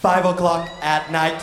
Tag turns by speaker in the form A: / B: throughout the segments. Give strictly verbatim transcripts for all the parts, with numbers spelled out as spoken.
A: five o'clock at night.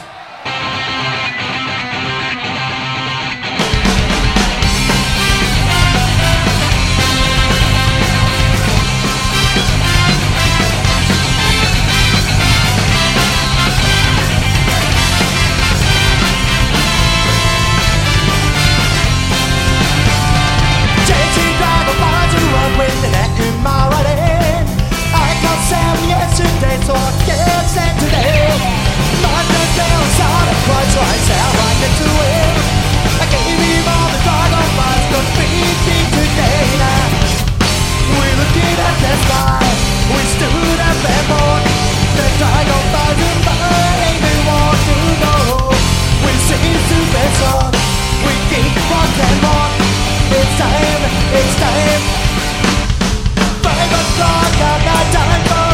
B: So I can't stand today. My girl saw the price, so I said right into it. I gave him all the dragon flies, cause beating today now. We looked at the sky, we stood up and mourned. The dragon flies in mine, they want to know. We sing to the song, we keep on and on. It's time, it's time. Five o'clock at night time for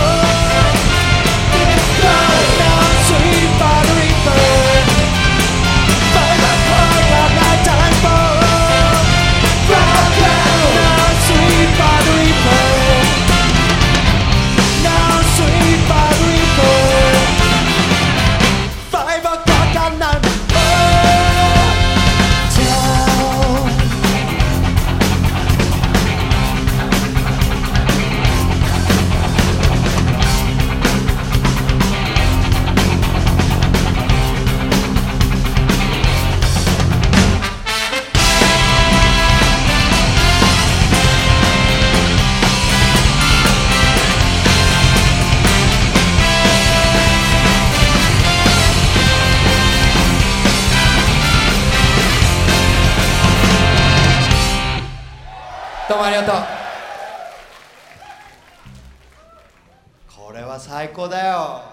A: どうもありがとう。これは最高だよ。